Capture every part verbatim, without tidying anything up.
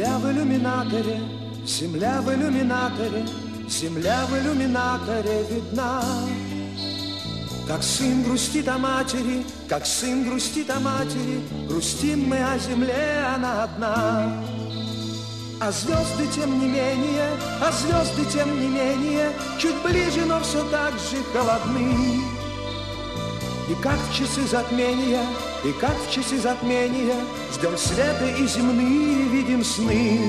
Земля в иллюминаторе, земля в иллюминаторе, земля в иллюминаторе видна. Как сын грустит о матери, как сын грустит о матери, грустим мы о земле, она одна. А звезды тем не менее, а звезды тем не менее, чуть ближе, но все так же холодны. И как в часы затмения, и как в часы затмения, ждем света и земные видим сны.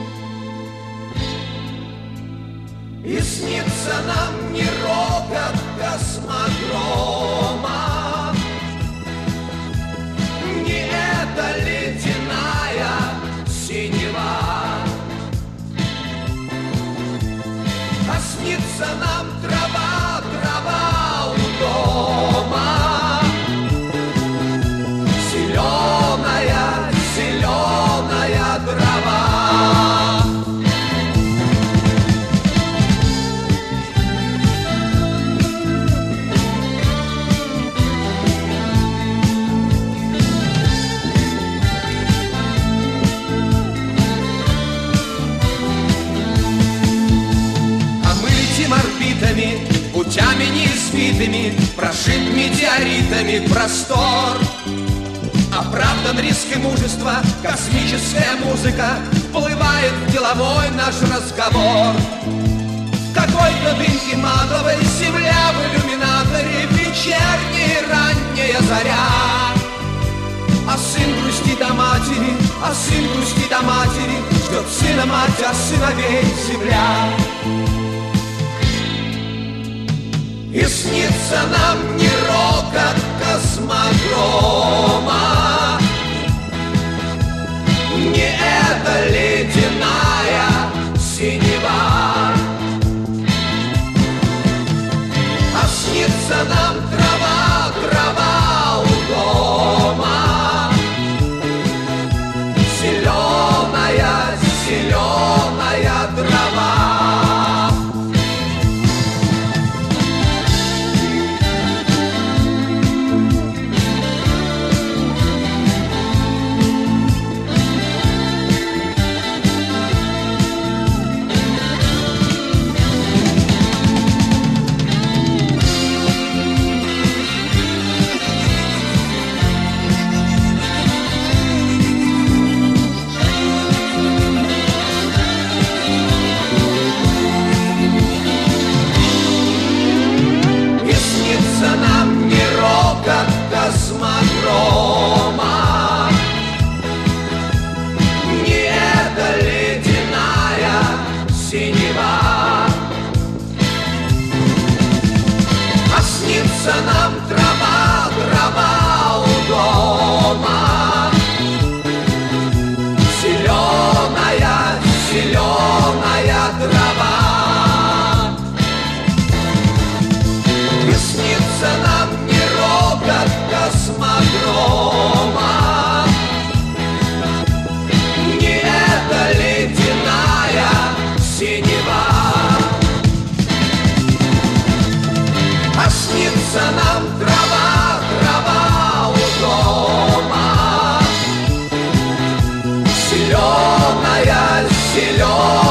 И снится нам не рокот космодрома, не эта ледяная синева, а снится нам трава, трава у дома, зеленая, зеленая трава. Путями неизвитыми, прошит метеоритами простор. Оправдан риск и мужество, космическая музыка вплывает в деловой наш разговор. Какой-то дымки матовой, земля в иллюминаторе, вечерняя ранняя заря. А сын грустит о матери, а сын грустит о матери, ждет сына мать, а сыновей земля. И снится нам не рокот космодрома, не эта ледяная синева, а снится нам трава, трава у дома, зеленая, зеленая трава. Космодрома, не эта ледяная синева, а снится нам трава, трава у дома, зеленая, зеленая трава. И снится нам не рокот космодрома, не эта ледяная синева, а снится нам трава, трава у дома, зеленая, зеленая.